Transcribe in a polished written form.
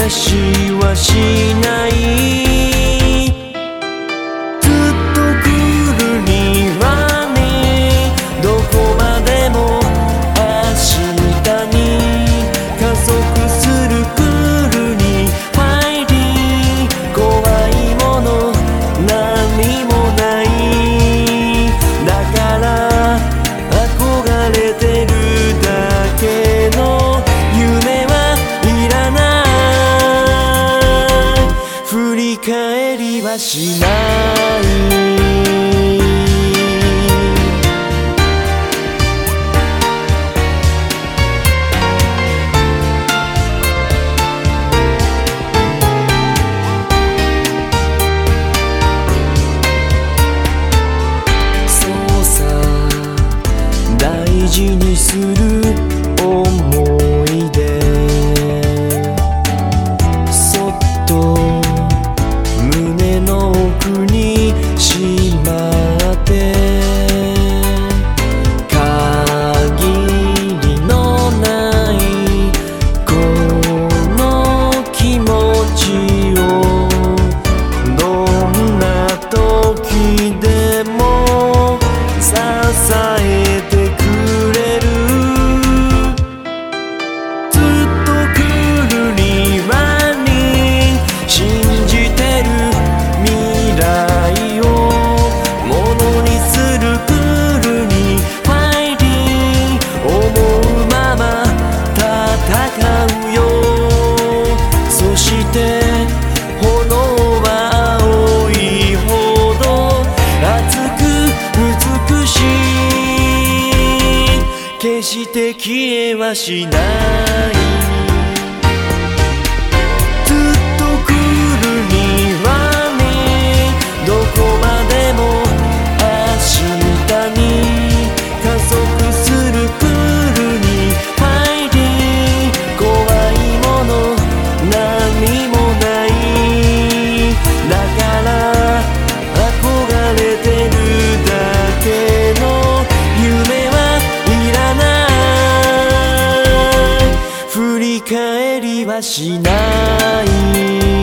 話はしない。ずっと来るにはね、どこまでも明日に加速する来るにファイリー、怖いもの何もない。だから憧れてるだけの夢はいらない。振り返りはしない。大事にする思い出、そっと胸の奥にしまって限りのないこの気持ちをどんな時でも支えて決して消えはしない。ずっと来るにはね、どこまでも明日に加速する来るにファイリー、怖いもの何もない。だから憧れてるだけの夢はいらない。振り返りはしない。